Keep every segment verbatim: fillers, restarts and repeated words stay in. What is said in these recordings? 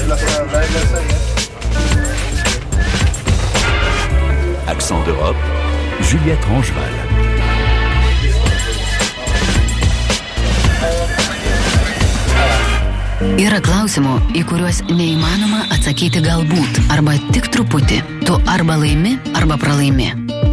Accent d'Europe, Juliette Rangeval. Yra klausimų, į kuriuos neįmanoma atsakyti galbūt, arba tik truputį. Tu arba laimi, arba pralaimi.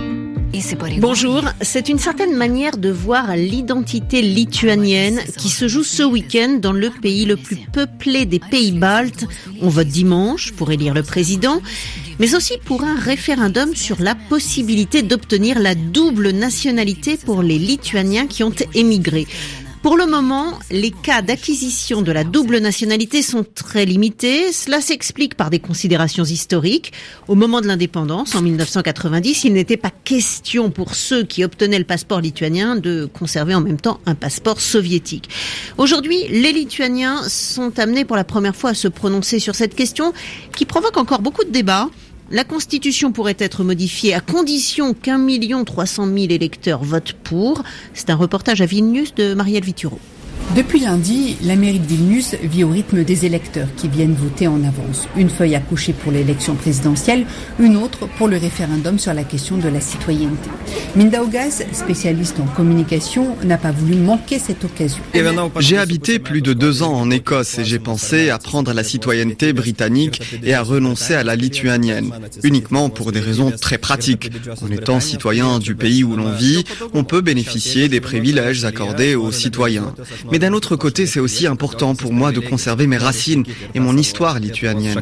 Bonjour, c'est une certaine manière de voir l'identité lituanienne qui se joue ce week-end dans le pays le plus peuplé des pays baltes. On vote dimanche pour élire le président, mais aussi pour un référendum sur la possibilité d'obtenir la double nationalité pour les Lituaniens qui ont émigré. Pour le moment, les cas d'acquisition de la double nationalité sont très limités. Cela s'explique par des considérations historiques. Au moment de l'indépendance, en dix-neuf cent quatre-vingt-dix, il n'était pas question pour ceux qui obtenaient le passeport lituanien de conserver en même temps un passeport soviétique. Aujourd'hui, les Lituaniens sont amenés pour la première fois à se prononcer sur cette question qui provoque encore beaucoup de débats. La Constitution pourrait être modifiée à condition qu'un million trois cent mille électeurs votent pour. C'est un reportage à Vilnius de Marielle Vituro. Depuis lundi, la mairie de Vilnius vit au rythme des électeurs qui viennent voter en avance. Une feuille à coucher pour l'élection présidentielle, une autre pour le référendum sur la question de la citoyenneté. Mindaugas, spécialiste en communication, n'a pas voulu manquer cette occasion. J'ai habité plus de deux ans en Écosse et j'ai pensé à prendre la citoyenneté britannique et à renoncer à la lituanienne, uniquement pour des raisons très pratiques. En étant citoyen du pays où l'on vit, on peut bénéficier des privilèges accordés aux citoyens. Mais d'un autre côté, c'est aussi important pour moi de conserver mes racines et mon histoire lituanienne.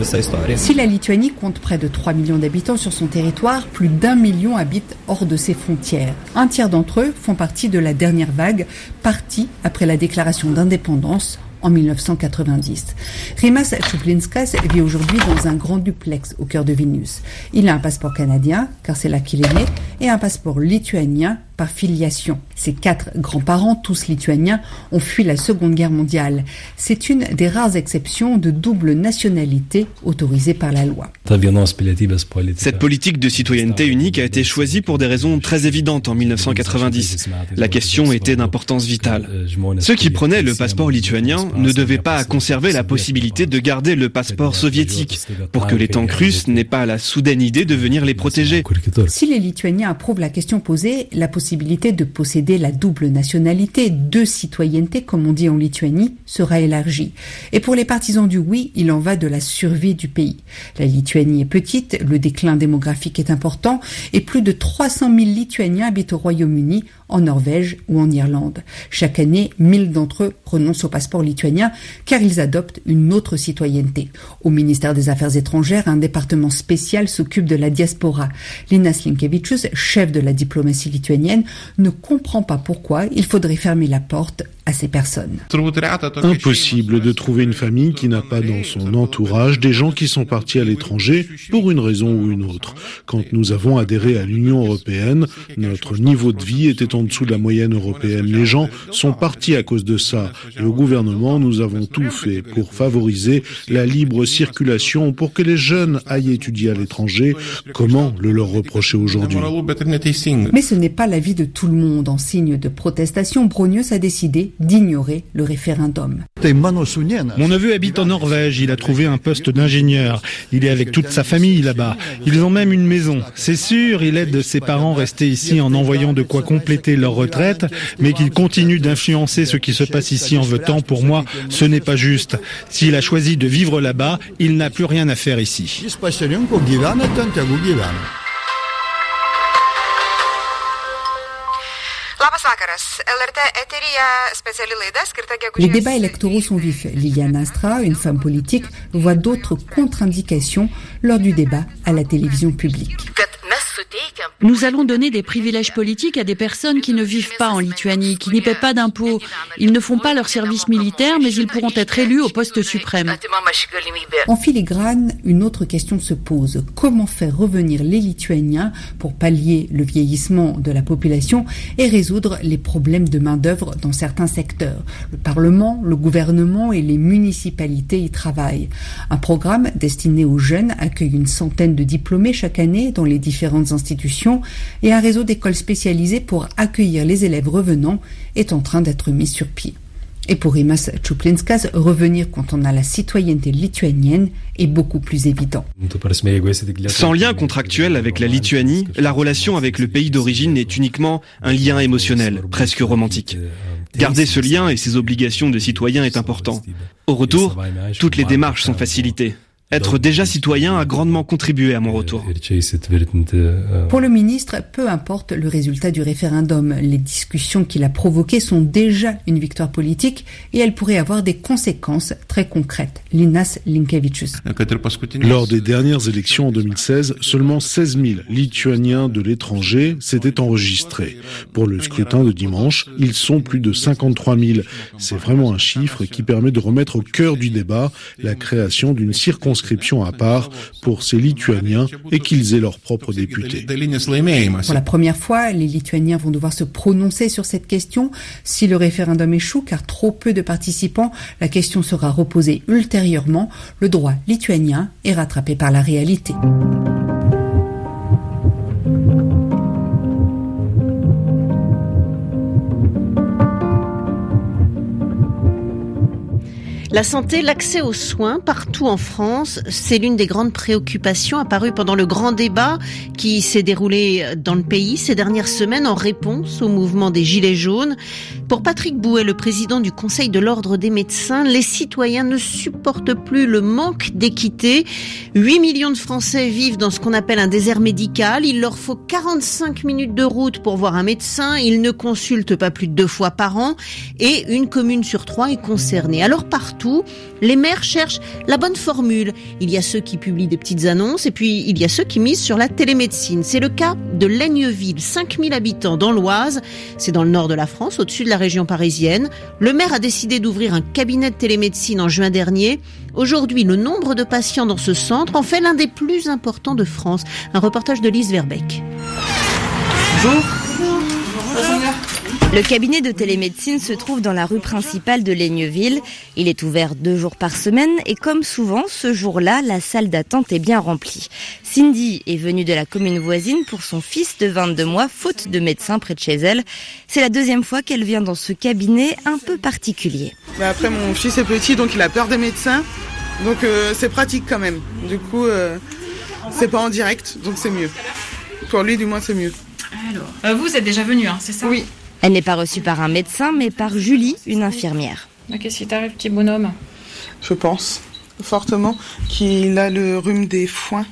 Si la Lituanie compte près de trois millions d'habitants sur son territoire, plus d'un million habitent hors de ses frontières. Un tiers d'entre eux font partie de la dernière vague, partie après la déclaration d'indépendance en dix-neuf cent quatre-vingt-dix. Rimas Čuplinskas vit aujourd'hui dans un grand duplex au cœur de Vilnius. Il a un passeport canadien, car c'est là qu'il est né, et un passeport lituanien par filiation. Ses quatre grands-parents, tous lituaniens, ont fui la Seconde Guerre mondiale. C'est une des rares exceptions de double nationalité autorisée par la loi. Cette politique de citoyenneté unique a été choisie pour des raisons très évidentes en dix-neuf cent quatre-vingt-dix. La question était d'importance vitale. Ceux qui prenaient le passeport lituanien ne devaient pas conserver la possibilité de garder le passeport soviétique pour que les tanks russes n'aient pas la soudaine idée de venir les protéger. Si les Lituaniens approuvent la question posée, la possibilité de posséder la double nationalité, deux citoyennetés comme on dit en Lituanie, sera élargie. Et pour les partisans du oui, il en va de la survie du pays. La Lituanie est petite, le déclin démographique est important et plus de trois cent mille Lituaniens habitent au Royaume-Uni, en Norvège ou en Irlande. Chaque année, mille d'entre eux renoncent au passeport lituanien car ils adoptent une autre citoyenneté. Au ministère des Affaires étrangères, un département spécial s'occupe de la diaspora. Linas Linkevičius, chef de la diplomatie lituanienne, ne comprend pas pourquoi il faudrait fermer la porte à ces personnes. Impossible de trouver une famille qui n'a pas dans son entourage des gens qui sont partis à l'étranger pour une raison ou une autre. Quand nous avons adhéré à l'Union européenne, notre niveau de vie était en dessous de la moyenne européenne. Les gens sont partis à cause de ça. Et au gouvernement, nous avons tout fait pour favoriser la libre circulation pour que les jeunes aillent étudier à l'étranger. Comment le leur reprocher aujourd'hui ? Mais ce n'est pas l'avis de tout le monde. En signe de protestation, Bronius a décidé d'ignorer le référendum. Mon neveu habite en Norvège, il a trouvé un poste d'ingénieur. Il est avec toute sa famille là-bas. Ils ont même une maison. C'est sûr, il aide ses parents restés ici en envoyant de quoi compléter leur retraite, mais qu'il continue d'influencer ce qui se passe ici en votant, pour moi, ce n'est pas juste. S'il a choisi de vivre là-bas, il n'a plus rien à faire ici. Les débats électoraux sont vifs. Liliana Astra, une femme politique, voit d'autres contre-indications lors du débat à la télévision publique. Nous allons donner des privilèges politiques à des personnes qui ne vivent pas en Lituanie, qui n'y paient pas d'impôts. Ils ne font pas leur service militaire, mais ils pourront être élus au poste suprême. En filigrane, une autre question se pose. Comment faire revenir les Lituaniens pour pallier le vieillissement de la population et résoudre les problèmes de main-d'œuvre dans certains secteurs? Le Parlement, le gouvernement et les municipalités y travaillent. Un programme destiné aux jeunes accueille une centaine de diplômés chaque année dans les différentes institutions et un réseau d'écoles spécialisées pour accueillir les élèves revenants est en train d'être mis sur pied. Et pour Rimas Čuplinskas, revenir quand on a la citoyenneté lituanienne est beaucoup plus évident. Sans lien contractuel avec la Lituanie, la relation avec le pays d'origine est uniquement un lien émotionnel, presque romantique. Garder ce lien et ses obligations de citoyen est important. Au retour, toutes les démarches sont facilitées. Être déjà citoyen a grandement contribué à mon retour. Pour le ministre, peu importe le résultat du référendum, les discussions qu'il a provoquées sont déjà une victoire politique et elles pourraient avoir des conséquences très concrètes. Linas Linkevičius. Lors des dernières élections en deux mille seize, seulement seize mille Lituaniens de l'étranger s'étaient enregistrés. Pour le scrutin de dimanche, ils sont plus de cinquante-trois mille. C'est vraiment un chiffre qui permet de remettre au cœur du débat la création d'une circonscription à part pour ces Lituaniens et qu'ils aient leurs propres députés. Pour la première fois, les Lituaniens vont devoir se prononcer sur cette question. Si le référendum échoue, car trop peu de participants, la question sera reposée ultérieurement. Le droit lituanien est rattrapé par la réalité. La santé, l'accès aux soins partout en France, c'est l'une des grandes préoccupations apparues pendant le grand débat qui s'est déroulé dans le pays ces dernières semaines en réponse au mouvement des Gilets jaunes. Pour Patrick Bouet, le président du Conseil de l'Ordre des médecins, les citoyens ne supportent plus le manque d'équité. huit millions de Français vivent dans ce qu'on appelle un désert médical. Il leur faut quarante-cinq minutes de route pour voir un médecin. Ils ne consultent pas plus de deux fois par an et une commune sur trois est concernée. Alors partout, les maires cherchent la bonne formule. Il y a ceux qui publient des petites annonces et puis il y a ceux qui misent sur la télémédecine. C'est le cas de Laigneville, cinq mille habitants dans l'Oise. C'est dans le nord de la France, au-dessus de la région parisienne. Le maire a décidé d'ouvrir un cabinet de télémédecine en juin dernier. Aujourd'hui, le nombre de patients dans ce centre en fait l'un des plus importants de France. Un reportage de Lise Verbeek. Bonjour. Bonjour. Le cabinet de télémédecine se trouve dans la rue principale de Laigneville. Il est ouvert deux jours par semaine et comme souvent, ce jour-là, la salle d'attente est bien remplie. Cindy est venue de la commune voisine pour son fils de vingt-deux mois, faute de médecin près de chez elle. C'est la deuxième fois qu'elle vient dans ce cabinet un peu particulier. Mais après, mon fils est petit, donc il a peur des médecins. Donc euh, c'est pratique quand même. Du coup, euh, c'est pas en direct, donc c'est mieux. Pour lui, du moins, c'est mieux. Alors, euh, vous êtes déjà venu, hein, c'est ça ? Oui. Elle n'est pas reçue par un médecin, mais par Julie, une infirmière. Qu'est-ce qui t'arrive, petit bonhomme ? Je pense fortement qu'il a le rhume des foins.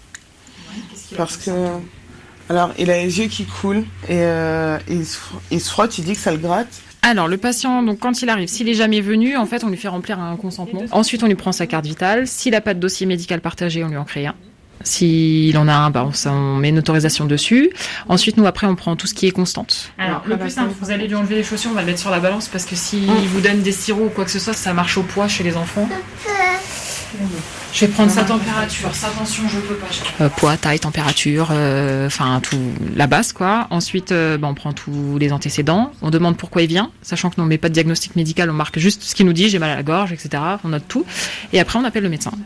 Parce que... Alors, il a les yeux qui coulent et euh, il, se, il se frotte, il dit que ça le gratte. Alors, le patient, donc quand il arrive, s'il est jamais venu, en fait, on lui fait remplir un consentement. Ensuite, on lui prend sa carte vitale. S'il n'a pas de dossier médical partagé, on lui en crée un. S'il en a un, bah, on, on met une autorisation dessus. Ensuite, nous, après, on prend tout ce qui est constante. Alors, le plus simple, vous allez lui enlever les chaussures, on va le mettre sur la balance parce que s'il mmh. vous donne des sirops ou quoi que ce soit, ça marche au poids chez les enfants. Je vais prendre sa température, sa tension, je peux pas. Euh, poids, taille, température, enfin euh, tout, la base quoi. Ensuite, euh, bah, on prend tous les antécédents. On demande pourquoi il vient, sachant que nous on met pas de diagnostic médical, on marque juste ce qu'il nous dit, j'ai mal à la gorge, et cetera. On note tout. Et après, on appelle le médecin.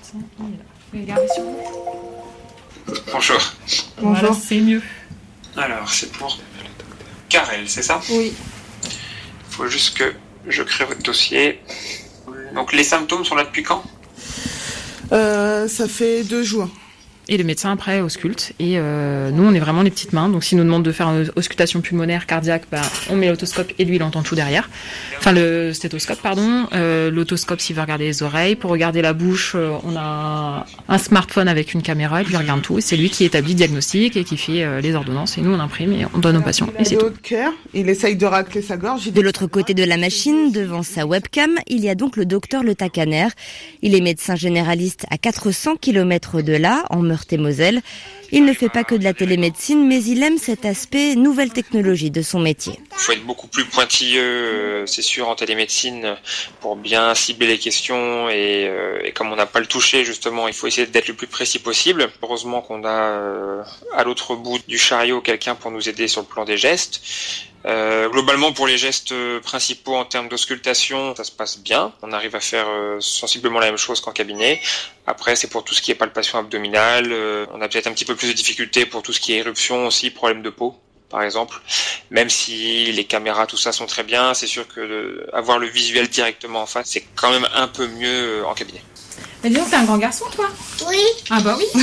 Bonjour. Bonjour. Voilà, c'est mieux. Alors, c'est pour Karel, c'est ça ? Oui. Il faut juste que je crée votre dossier. Donc, les symptômes sont là depuis quand ? euh, Ça fait deux jours. Et le médecin après ausculte. Et euh, nous, on est vraiment les petites mains. Donc, s'il nous demande de faire une auscultation pulmonaire, cardiaque, bah, on met l'autoscope et lui, il entend tout derrière. Enfin, le stéthoscope, pardon. Euh, l'autoscope, s'il veut regarder les oreilles. Pour regarder la bouche, euh, on a un smartphone avec une caméra. Il lui regarde tout. Et c'est lui qui établit le diagnostic et qui fait euh, les ordonnances. Et nous, on imprime et on donne aux patients. Et c'est tout. Cœur, il essaye de racler sa gorge. De l'autre côté de la machine, devant sa webcam, il y a donc le docteur Le Tacaner. Il est médecin généraliste à quatre cents kilomètres de là, en Meurthe-et-Moselle. Il ne fait pas que de la télémédecine, mais il aime cet aspect nouvelle technologie de son métier. Il faut être beaucoup plus pointilleux, c'est sûr, en télémédecine, pour bien cibler les questions. Et, euh, et comme on n'a pas le toucher, justement, il faut essayer d'être le plus précis possible. Heureusement qu'on a euh, à l'autre bout du chariot quelqu'un pour nous aider sur le plan des gestes. Euh, globalement, pour les gestes principaux en termes d'auscultation, ça se passe bien. On arrive à faire euh, sensiblement la même chose qu'en cabinet. Après, c'est pour tout ce qui est palpation abdominale. Euh, on a peut-être un petit peu plus de difficultés pour tout ce qui est éruption aussi, problème de peau. par exemple. Même si les caméras, tout ça sont très bien, c'est sûr que de, avoir le visuel directement en face, c'est quand même un peu mieux en cabinet. Mais dis donc, t'es un grand garçon, toi ? Oui. Ah bah oui.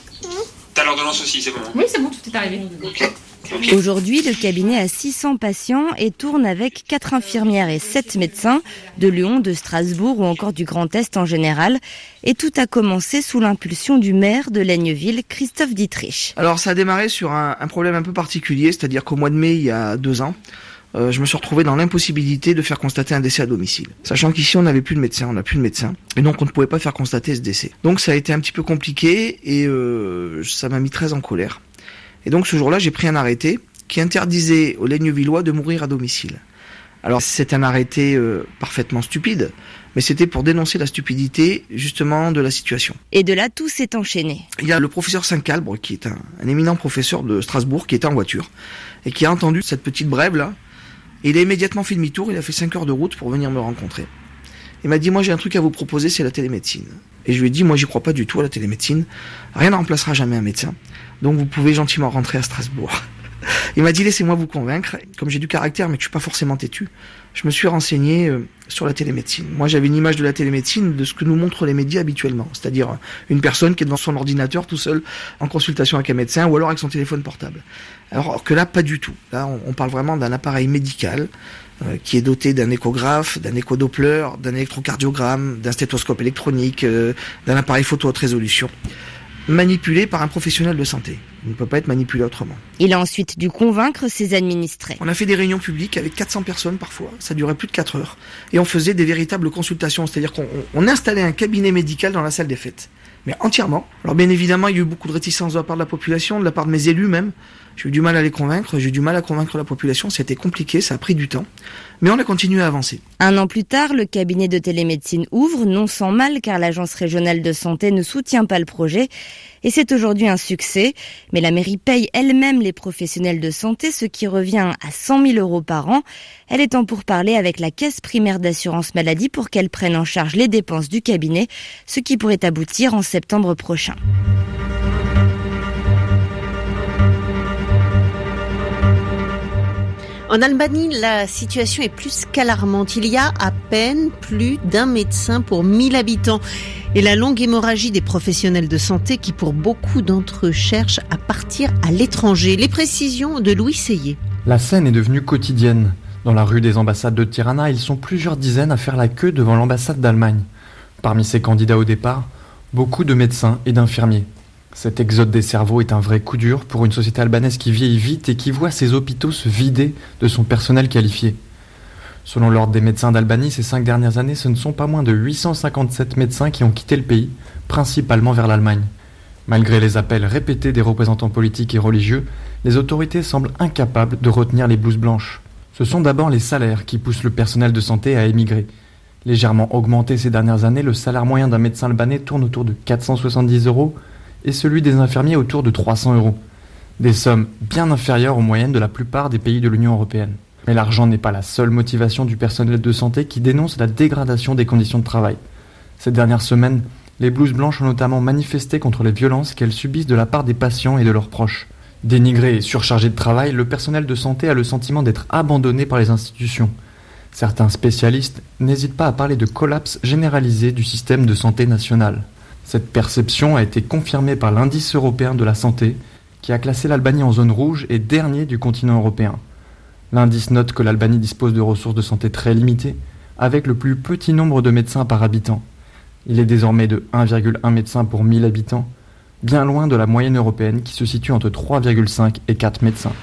T'as l'ordonnance aussi, c'est bon. Oui, c'est bon, tout est arrivé. Ok. Okay. Aujourd'hui, le cabinet a six cents patients et tourne avec quatre infirmières et sept médecins de Lyon, de Strasbourg ou encore du Grand Est en général. Et tout a commencé sous l'impulsion du maire de Laigneville, Christophe Dietrich. Alors ça a démarré sur un, un problème un peu particulier, c'est-à-dire qu'au mois de mai, il y a deux ans, euh, je me suis retrouvé dans l'impossibilité de faire constater un décès à domicile. Sachant qu'ici, on n'avait plus de médecin, on n'a plus de médecin. Et donc, on ne pouvait pas faire constater ce décès. Donc ça a été un petit peu compliqué et euh, ça m'a mis très en colère. Et donc ce jour-là, j'ai pris un arrêté qui interdisait aux Laignevillois de mourir à domicile. Alors c'est un arrêté euh, parfaitement stupide, mais c'était pour dénoncer la stupidité justement de la situation. Et de là, tout s'est enchaîné. Il y a le professeur Saint-Calbre, qui est un, un éminent professeur de Strasbourg, qui était en voiture, et qui a entendu cette petite brève-là, et il a immédiatement fait demi-tour, il a fait cinq heures de route pour venir me rencontrer. Il m'a dit, moi j'ai un truc à vous proposer, c'est la télémédecine. Et je lui ai dit, moi j'y crois pas du tout à la télémédecine, rien ne remplacera jamais un médecin, donc vous pouvez gentiment rentrer à Strasbourg. Il m'a dit, laissez-moi vous convaincre. Comme j'ai du caractère, mais que je suis pas forcément têtu, je me suis renseigné euh, sur la télémédecine. Moi, j'avais une image de la télémédecine de ce que nous montrent les médias habituellement. C'est-à-dire euh, une personne qui est devant son ordinateur tout seul, en consultation avec un médecin, ou alors avec son téléphone portable. Alors que là, pas du tout. Là, on, on parle vraiment d'un appareil médical, euh, qui est doté d'un échographe, d'un échodoppler, d'un électrocardiogramme, d'un stéthoscope électronique, euh, d'un appareil photo haute résolution, manipulé par un professionnel de santé. Il ne peut pas être manipulé autrement. Il a ensuite dû convaincre ses administrés. On a fait des réunions publiques avec quatre cents personnes parfois, ça durait plus de quatre heures. Et on faisait des véritables consultations, c'est-à-dire qu'on on installait un cabinet médical dans la salle des fêtes. Mais entièrement. Alors bien évidemment, il y a eu beaucoup de réticence de la part de la population, de la part de mes élus même. J'ai eu du mal à les convaincre, j'ai eu du mal à convaincre la population, c'était compliqué, ça a pris du temps. Mais on a continué à avancer. Un an plus tard, le cabinet de télémédecine ouvre, non sans mal, car l'agence régionale de santé ne soutient pas le projet. Et c'est aujourd'hui un succès. Mais la mairie paye elle-même les professionnels de santé, ce qui revient à cent mille euros par an. Elle est en pourparlers avec la caisse primaire d'assurance maladie pour qu'elle prenne en charge les dépenses du cabinet, ce qui pourrait aboutir en septembre prochain. En Albanie, la situation est plus qu'alarmante. Il y a à peine plus d'un médecin pour mille habitants. Et la longue hémorragie des professionnels de santé qui, pour beaucoup d'entre eux, cherchent à partir à l'étranger. Les précisions de Louis Seyé. La scène est devenue quotidienne. Dans la rue des ambassades de Tirana, ils sont plusieurs dizaines à faire la queue devant l'ambassade d'Allemagne. Parmi ces candidats au départ, beaucoup de médecins et d'infirmiers. Cet exode des cerveaux est un vrai coup dur pour une société albanaise qui vieillit vite et qui voit ses hôpitaux se vider de son personnel qualifié. Selon l'Ordre des médecins d'Albanie, ces cinq dernières années, ce ne sont pas moins de huit cent cinquante-sept médecins qui ont quitté le pays, principalement vers l'Allemagne. Malgré les appels répétés des représentants politiques et religieux, les autorités semblent incapables de retenir les blouses blanches. Ce sont d'abord les salaires qui poussent le personnel de santé à émigrer. Légèrement augmenté ces dernières années, le salaire moyen d'un médecin albanais tourne autour de quatre cent soixante-dix euros et celui des infirmiers autour de trois cents euros. Des sommes bien inférieures aux moyennes de la plupart des pays de l'Union européenne. Mais l'argent n'est pas la seule motivation du personnel de santé qui dénonce la dégradation des conditions de travail. Ces dernières semaines, les blouses blanches ont notamment manifesté contre les violences qu'elles subissent de la part des patients et de leurs proches. Dénigré et surchargé de travail, le personnel de santé a le sentiment d'être abandonné par les institutions. Certains spécialistes n'hésitent pas à parler de collapse généralisé du système de santé national. Cette perception a été confirmée par l'indice européen de la santé, qui a classé l'Albanie en zone rouge et dernier du continent européen. L'indice note que l'Albanie dispose de ressources de santé très limitées, avec le plus petit nombre de médecins par habitant. Il est désormais de un virgule un médecin pour mille habitants, bien loin de la moyenne européenne qui se situe entre trois virgule cinq et quatre médecins.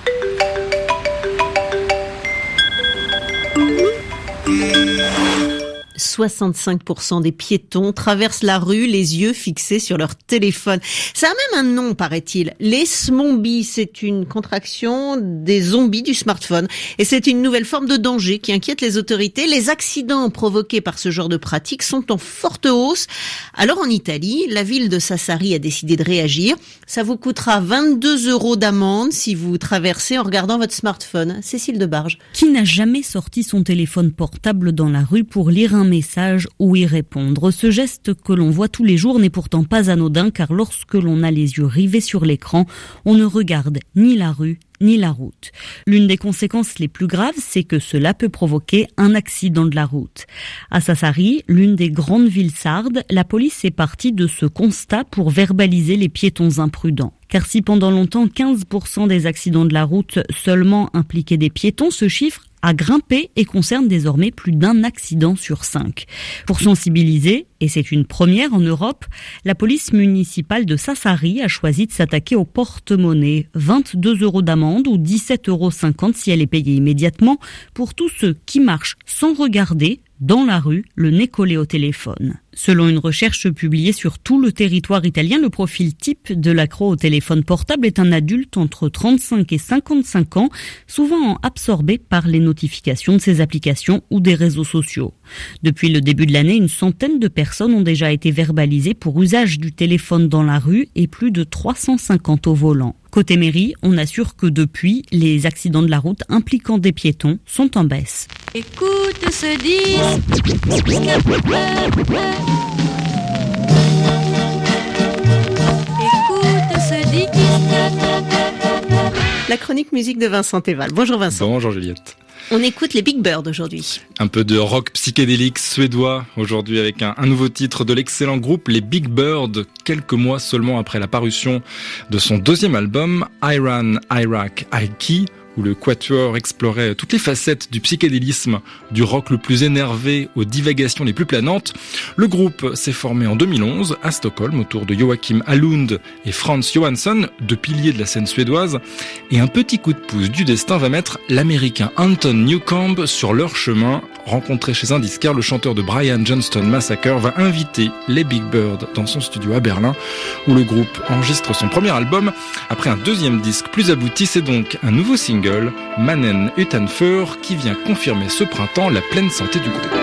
soixante-cinq pour cent des piétons traversent la rue les yeux fixés sur leur téléphone. Ça a même un nom, paraît-il. Les zombies, c'est une contraction des zombies du smartphone. Et c'est une nouvelle forme de danger qui inquiète les autorités. Les accidents provoqués par ce genre de pratique sont en forte hausse. Alors en Italie, la ville de Sassari a décidé de réagir. Ça vous coûtera vingt-deux euros d'amende si vous traversez en regardant votre smartphone. Cécile Debarge. Qui n'a jamais sorti son téléphone portable dans la rue pour lire un message ou y répondre. Ce geste que l'on voit tous les jours n'est pourtant pas anodin, car lorsque l'on a les yeux rivés sur l'écran, on ne regarde ni la rue ni la route. L'une des conséquences les plus graves, c'est que cela peut provoquer un accident de la route. À Sassari, l'une des grandes villes sardes, la police est partie de ce constat pour verbaliser les piétons imprudents. Car si pendant longtemps quinze pour cent des accidents de la route seulement impliquaient des piétons, ce chiffre a grimpé et concerne désormais plus d'un accident sur cinq. Pour sensibiliser, et c'est une première en Europe, la police municipale de Sassari a choisi de s'attaquer au porte-monnaie. vingt-deux euros d'amende ou dix-sept euros cinquante si elle est payée immédiatement pour tous ceux qui marchent sans regarder dans la rue, le nez collé au téléphone. Selon une recherche publiée sur tout le territoire italien, le profil type de l'accro au téléphone portable est un adulte entre trente-cinq et cinquante-cinq ans, souvent absorbé par les notifications de ses applications ou des réseaux sociaux. Depuis le début de l'année, une centaine de personnes ont déjà été verbalisées pour usage du téléphone dans la rue et plus de trois cent cinquante au volant. Côté mairie, on assure que depuis, les accidents de la route impliquant des piétons sont en baisse. Écoute ce disque. Écoute ce disque. La chronique musique de Vincent Teval. Bonjour Vincent. Bonjour Juliette. On écoute les Big Bird aujourd'hui. Un peu de rock psychédélique suédois aujourd'hui avec un, un nouveau titre de l'excellent groupe les Big Bird, quelques mois seulement après la parution de son deuxième album Iran, Iraq, Ikey, où le quatuor explorait toutes les facettes du psychédélisme, du rock le plus énervé aux divagations les plus planantes. Le groupe s'est formé en deux mille onze à Stockholm autour de Joachim Allund et Frans Johansson, deux piliers de la scène suédoise. Et un petit coup de pouce du destin va mettre l'américain Anton Newcomb sur leur chemin. Rencontré chez un disquaire, le chanteur de Brian Johnston Massacre va inviter les Big Bird dans son studio à Berlin, où le groupe enregistre son premier album. Après un deuxième disque plus abouti, c'est donc un nouveau single, Mannen utan för, qui vient confirmer ce printemps la pleine santé du groupe.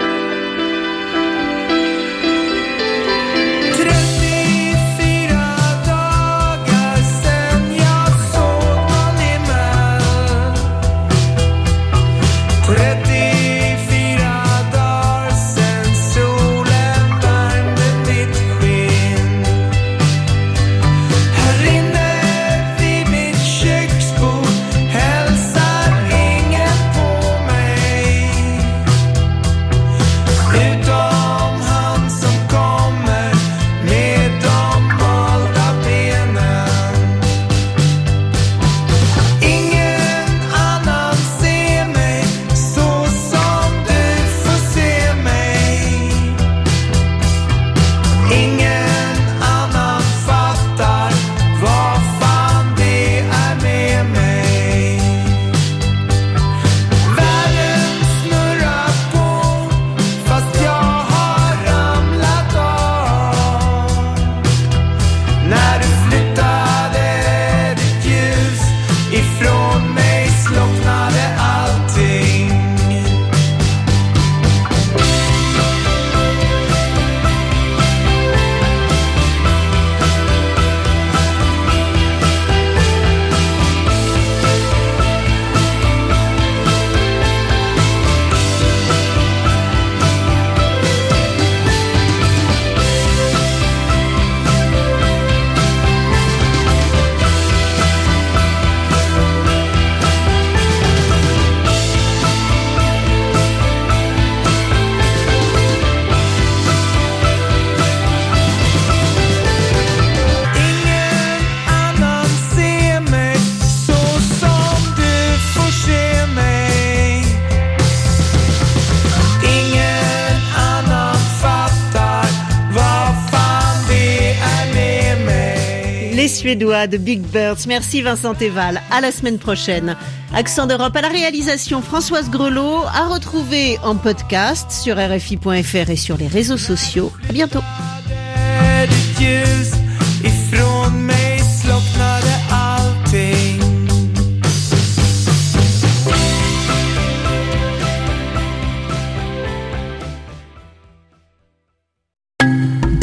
Suédois de Big Birds. Merci Vincent Teval. À la semaine prochaine. Accent d'Europe à la réalisation, Françoise Grelot, à retrouver en podcast sur R F I point F R et sur les réseaux sociaux. À bientôt.